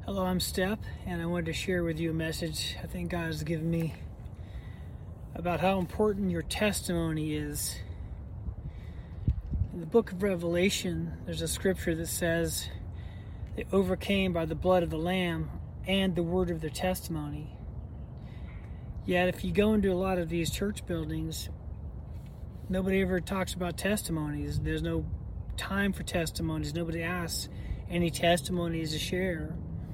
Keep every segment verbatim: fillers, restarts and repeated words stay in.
Hello, I'm Step, and I wanted to share with you a message I think God has given me about how important your testimony is. In the book of Revelation, there's a scripture that says they overcame by the blood of the Lamb and the word of their testimony. Yet, if you go into a lot of these church buildings, nobody ever talks about testimonies. There's no time for testimonies. Nobody asks any testimonies to share.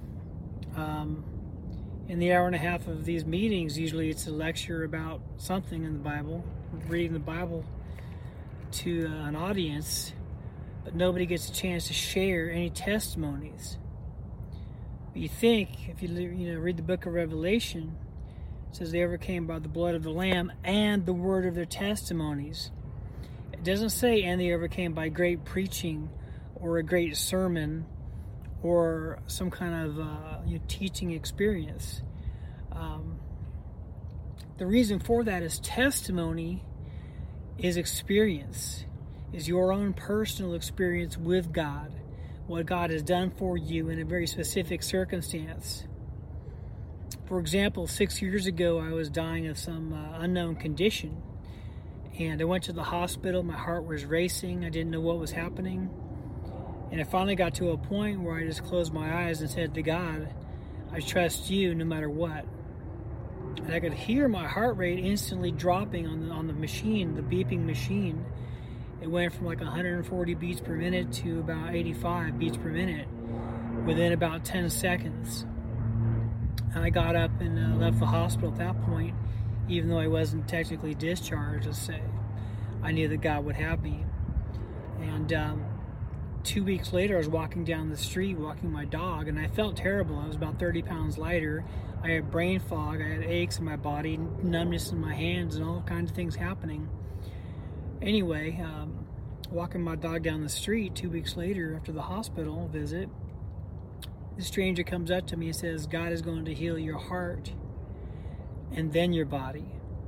Um, in the hour and a half of these meetings, usually it's a lecture about something in the Bible, reading the Bible to uh, an audience, but nobody gets a chance to share any testimonies. But you think, if you you know read the book of Revelation, it says they overcame by the blood of the Lamb and the word of their testimonies. It doesn't say, and they overcame by great preaching or a great sermon or some kind of uh, you know, teaching experience. Um, the reason for that is testimony is experience, is your own personal experience with God, what God has done for you in a very specific circumstance. For example, six years ago, I was dying of some uh, unknown condition, and I went to the hospital. My heart was racing. I didn't know what was happening. And I finally got to a point where I just closed my eyes and said to God, I trust you no matter what. And I could hear my heart rate instantly dropping on the on the machine, the beeping machine. It went from like one hundred forty beats per minute to about eighty-five beats per minute within about ten seconds. And I got up and uh, left the hospital at that point, even though I wasn't technically discharged, let's say. I knew that God would have me. And um, Two weeks later, I was walking down the street, walking my dog, and I felt terrible. I was about thirty pounds lighter. I had brain fog. I had aches in my body, numbness in my hands, and all kinds of things happening. Anyway, um, walking my dog down the street two weeks later after the hospital visit, the stranger comes up to me and says, God is going to heal your heart and then your body.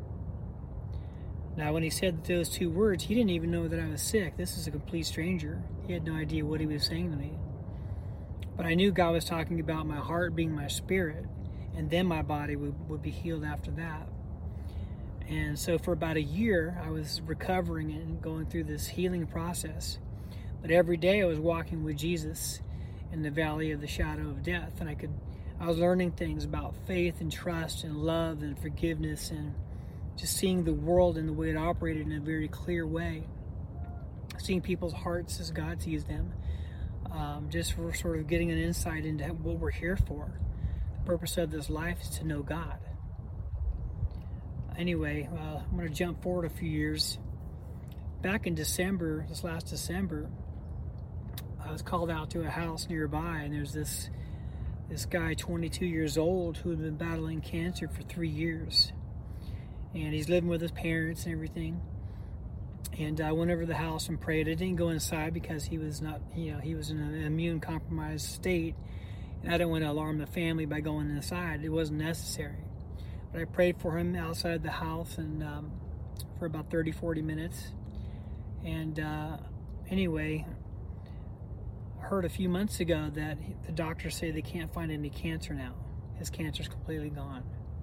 Now, when he said those two words, he didn't even know that I was sick. This is a complete stranger. He had no idea what he was saying to me. But I knew God was talking about my heart being my spirit, and then my body would, would be healed after that. And so for about a year, I was recovering and going through this healing process. But every day I was walking with Jesus in the valley of the shadow of death, and I could, I was learning things about faith and trust and love and forgiveness and just seeing the world and the way it operated in a very clear way. Seeing people's hearts as God sees them. Um, just for sort of getting an insight into what we're here for. The purpose of this life is to know God. Anyway, uh, I'm going to jump forward a few years. Back in December, this last December, I was called out to a house nearby, and there's this, this guy, twenty-two years old, who had been battling cancer for three years. And he's living with his parents and everything. And I went over to the house and prayed. I didn't go inside because he was not, you know, he was in an immune compromised state. And I didn't want to alarm the family by going inside. It wasn't necessary. But I prayed for him outside the house and um, for about thirty, forty minutes. And uh, anyway, I heard a few months ago that the doctors say they can't find any cancer now. His cancer's completely gone.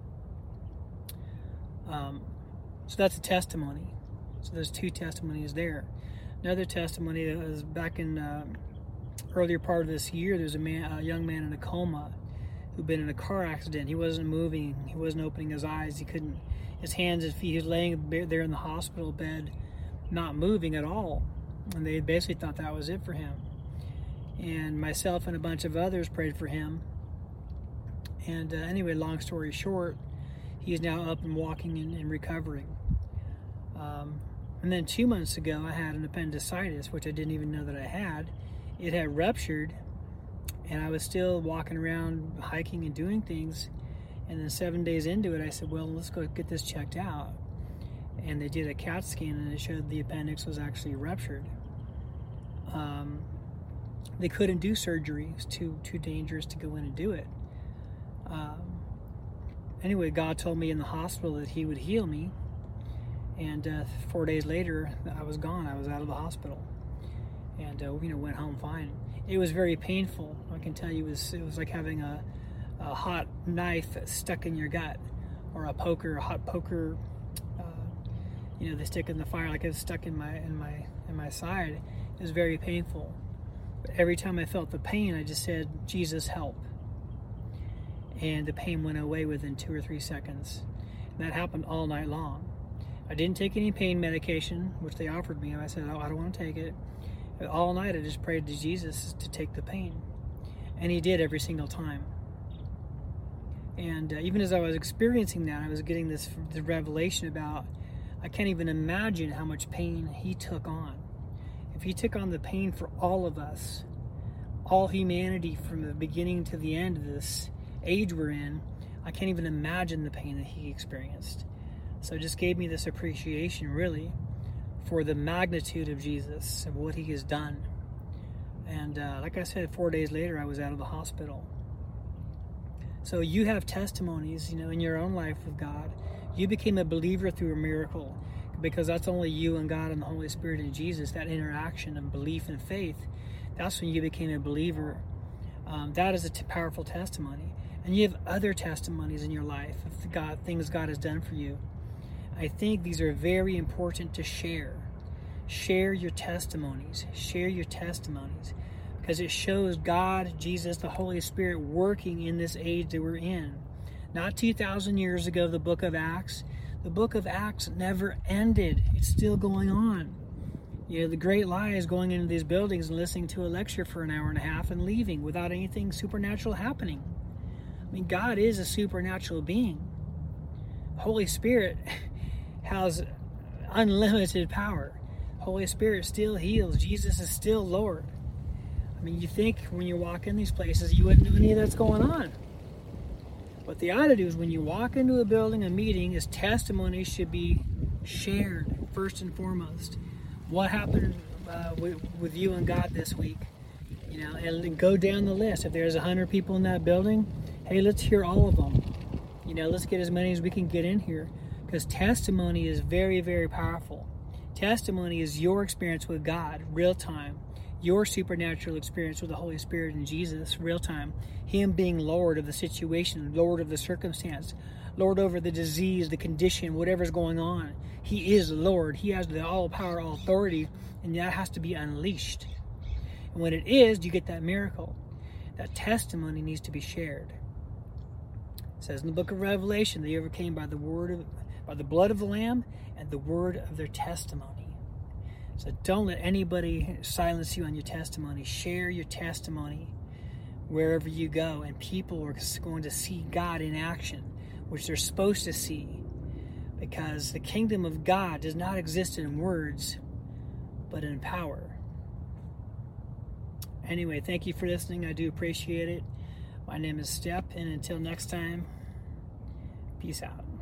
Um, so that's a testimony. So there's two testimonies there. Another testimony is back in uh, earlier part of this year. There's a man, a young man in a coma who'd been in a car accident. He wasn't moving. He wasn't opening his eyes. He couldn't. His hands and feet. He was laying there in the hospital bed, not moving at all. And they basically thought that was it for him. And myself and a bunch of others prayed for him. And uh, anyway, long story short, he is now up and walking and, and recovering. Um, and then two months ago, I had an appendicitis, which I didn't even know that I had. It had ruptured, and I was still walking around, hiking and doing things. And then seven days into it, I said, well, let's go get this checked out. And they did a CAT scan, and it showed the appendix was actually ruptured. Um, they couldn't do surgery. It was too, too dangerous to go in and do it. Um, Anyway, God told me in the hospital that he would heal me. And uh, four days later, I was gone. I was out of the hospial. And, uh, you know, went home fine. It was very painful. I can tell you, it was, it was like having a, a hot knife stuck in your gut, or a poker, a hot poker. Uh, you know, they stick in the fire, like it was stuck in my in my in my side. It was very painful. But every time I felt the pain, I just said, "Jesus, help!" And the pain went away within two or three seconds. And that happened all night long. I didn't take any pain medication, which they offered me. I said, "Oh, I don't want to take it." But all night, I just prayed to Jesus to take the pain, and He did every single time. And uh, even as I was experiencing that, I was getting this, this revelation about, I can't even imagine how much pain He took on. If He took on the pain for all of us, all humanity from the beginning to the end of this age we're in, I can't even imagine the pain that He experienced. So it just gave me this appreciation, really, for the magnitude of Jesus and what He has done. And uh, like I said, four days later, I was out of the hospital. So you have testimonies, you know, in your own life with God. You became a believer through a miracle, because that's only you and God and the Holy Spirit and Jesus, that interaction of belief and faith. That's when you became a believer. Um, that is a t- powerful testimony. And you have other testimonies in your life of the God, things God has done for you. I think these are very important to share. Share your testimonies. Share your testimonies. Because it shows God, Jesus, the Holy Spirit working in this age that we're in. Not two thousand years ago, the book of Acts. The book of Acts never ended. It's still going on. You know, the great lie is going into these buildings and listening to a lecture for an hour and a half and leaving without anything supernatural happening. I mean, God is a supernatural being. The Holy Spirit has unlimited power. The Holy Spirit still heals. Jesus is still Lord. I mean, you think when you walk in these places, you wouldn't know any of that's going on. But the attitude is when you walk into a building, a meeting, is testimony should be shared first and foremost. What happened uh, with, with you and God this week? You know, and go down the list. If there's a hundred people in that building, hey, let's hear all of them. You know, let's get as many as we can get in here, because testimony is very, very powerful. Testimony is your experience with God, real time. Your supernatural experience with the Holy Spirit and Jesus, real time. Him being Lord of the situation, Lord of the circumstance, Lord over the disease, the condition, whatever's going on. He is Lord. He has the all power, all authority, and that has to be unleashed. And when it is, you get that miracle. That testimony needs to be shared. It says in the book of Revelation, they overcame by the word of, by the blood of the Lamb and the word of their testimony. So don't let anybody silence you on your testimony. Share your testimony wherever you go, and people are going to see God in action, which they're supposed to see, because the kingdom of God does not exist in words, but in power. Anyway, thank you for listening. I do appreciate it. My name is Step, and until next time, peace out.